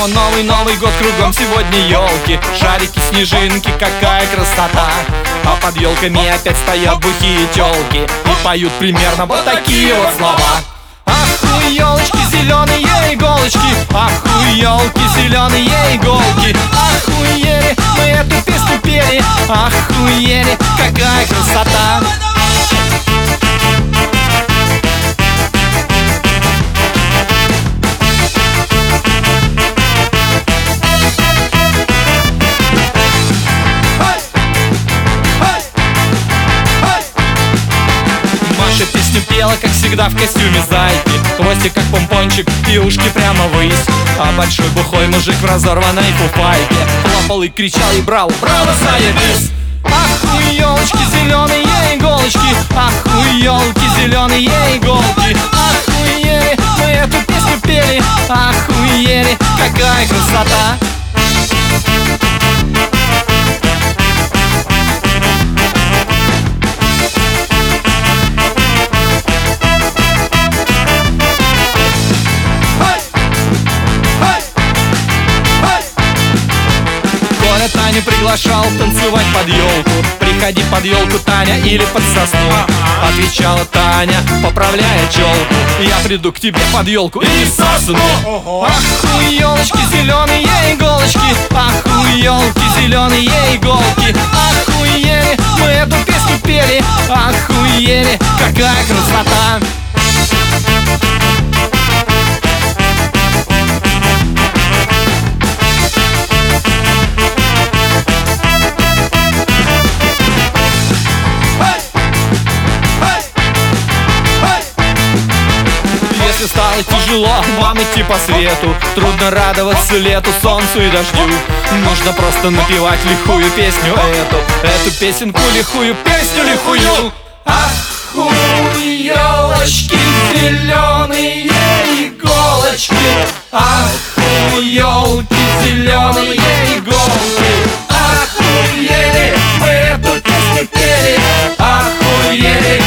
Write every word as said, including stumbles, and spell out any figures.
Снова новый Новый год, кругом сегодня елки, шарики, снежинки, какая красота. А под елками опять стоят бухие телки и поют примерно вот такие вот слова. Ах, у елочки зеленые иголочки, ах, у елки зеленые иголки. Охуели, мы эту песню пели, охуели, какая красота. Песню пела, как всегда, в костюме зайки, хвостик как помпончик и ушки прямо ввысь. А большой бухой мужик в разорванной фуфайке хлопал и кричал и брал: браво, заебись! Ах, у елочки зеленые иголочки, ах, у елки зеленые иголки. Охуели, мы эту песню пели, охуели, какая красота. Таню приглашал танцевать под елку. Приходи под елку, Таня, или под сосну. Отвечала Таня, поправляя челку: я приду к тебе под елку и сосну. Ах, у елочки зеленые иголочки, ах, у елки зеленые иголки. Охуели, мы эту песню пели, охуели, какая красота. Если стало тяжело вам идти по свету, трудно радоваться лету, солнцу и дождю, нужно просто напевать лихую песню эту, эту песенку лихую, песню лихую. Ах, у елочки зеленые иголочки, ах, у елки зеленые иголки. Охуели, мы эту песню пели, охуели,